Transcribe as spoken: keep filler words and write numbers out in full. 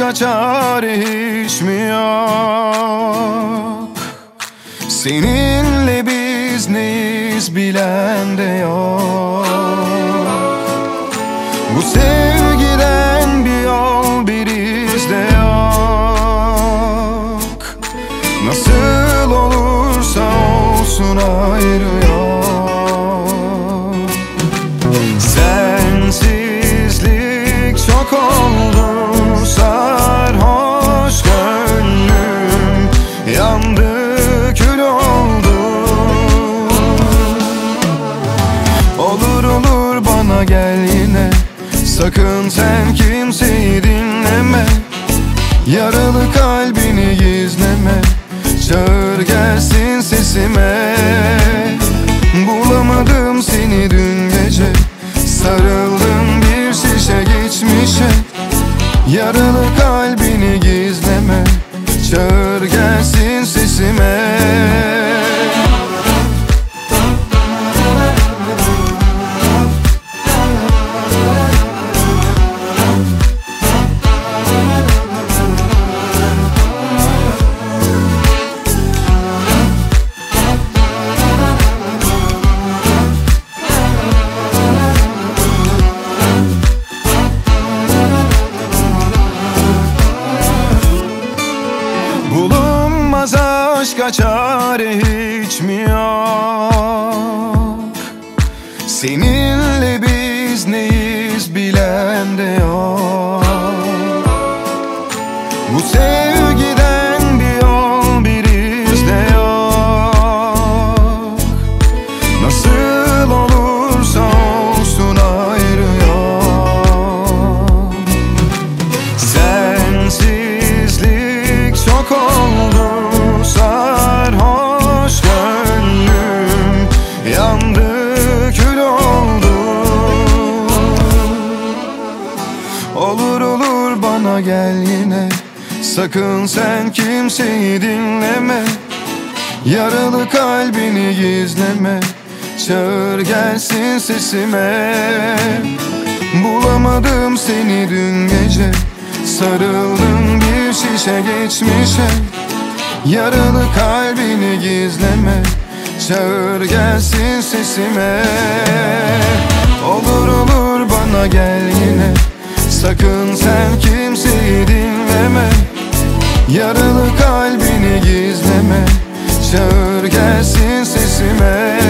başka çare hiç mi yok? Seninle biz neyiz bilen de yok. Bu sevgiden bir yol bir iz de yok. Nasıl olursa olsun ayrı yok. Sensizlik çok oldu, sarhoş gönlüm yandı, kül oldu. Olur olur bana gel yine, sakın sen kimseyi dinleme. Yaralı kalbini gizleme, çağır gelsin sesime. Bulamadım seni dün gece, sarıldım bir şişe geçmişe. Yaralı kalbini gizleme, çağır gelsin sesime. Bulunmaz aşka çare hiç mi yok? Seninle biz neyiz bilen de yok. Bu sevgiden bir yol bir iz de yok. Nasıl olursa olsun ayrı yok. Sensizlik çok oldu, sarhoş gönlüm yandı, kül oldu. Olur olur bana gel yine, sakın sen kimseyi dinleme. Yaralı kalbini gizleme, çağır gelsin sesime. Bulamadım seni dün gece, sarıldım bir şişe geçmişe. Yaralı kalbini gizleme, çağır gelsin sesime. Olur olur bana gel yine, sakın sen kimseyi dinleme. Yaralı kalbini gizleme, çağır gelsin sesime.